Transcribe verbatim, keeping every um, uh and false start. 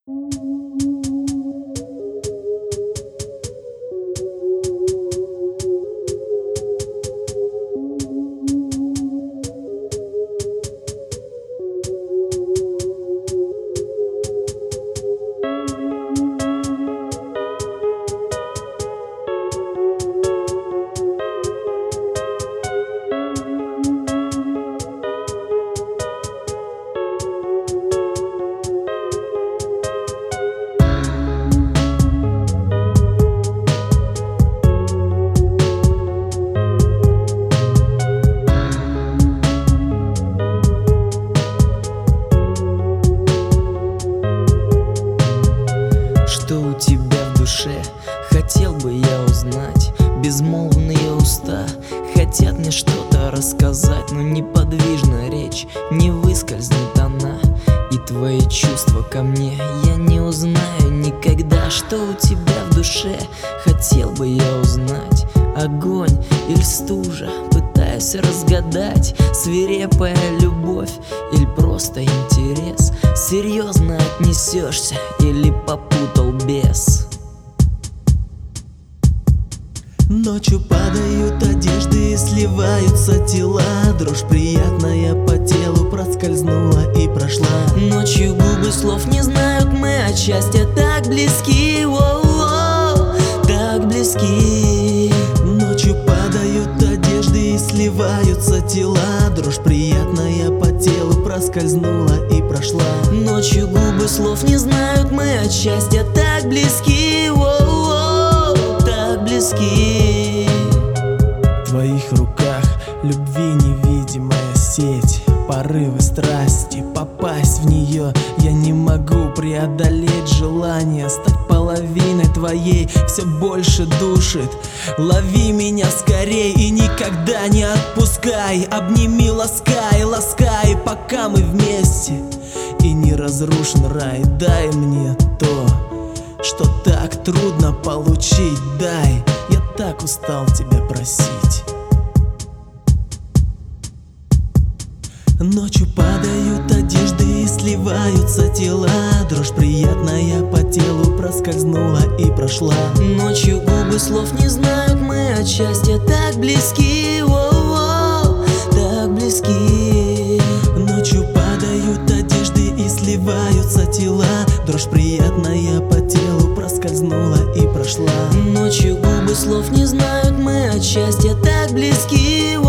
Что у тебя в душе, хотел бы я узнать. Безмолвные уста хотят мне что-то рассказать, но неподвижна речь, не выскользнет она. И твои чувства ко мне я не узнаю никогда. Что у тебя в душе, хотел бы я узнать. Огонь или стужа, пытаюсь разгадать. Свирепая любовь или просто интерес? Серьезно отнесешься или попутал бес? Ночью падают одежды и сливаются тела. Дрожь приятная по телу проскользнула и прошла. Ночью губы слов не знают, мы от счастья так близки, о-о-о, так близки. Ночью падают одежды и сливаются тела. Дрожь приятная по телу проскользнула и прошла. Ночью губы слов не знают, мы от счастья так близки, о-о-о, так близки. В твоих руках любви невидимая сеть, порывы страсти, попасть в нее я не могу. Преодолеть желание стать половиной твоей все больше душит. Лови меня скорей и никогда не отпускай. Обними, ласкай, ласкай, пока мы вместе. И не разрушен рай, дай мне то, что так трудно получить. Дай, я так устал тебя просить. Ночью падают одежды и сливаются тела. Дрожь приятная по телу проскользнула и прошла. Ночью губы слов не знают, мы от счастья так близки, о-о-о, так близки. Ночью падают одежды и сливаются тела. Дрожь приятная по телу проскользнула и прошла. Ночью губы слов не знают, мы от счастья так близки,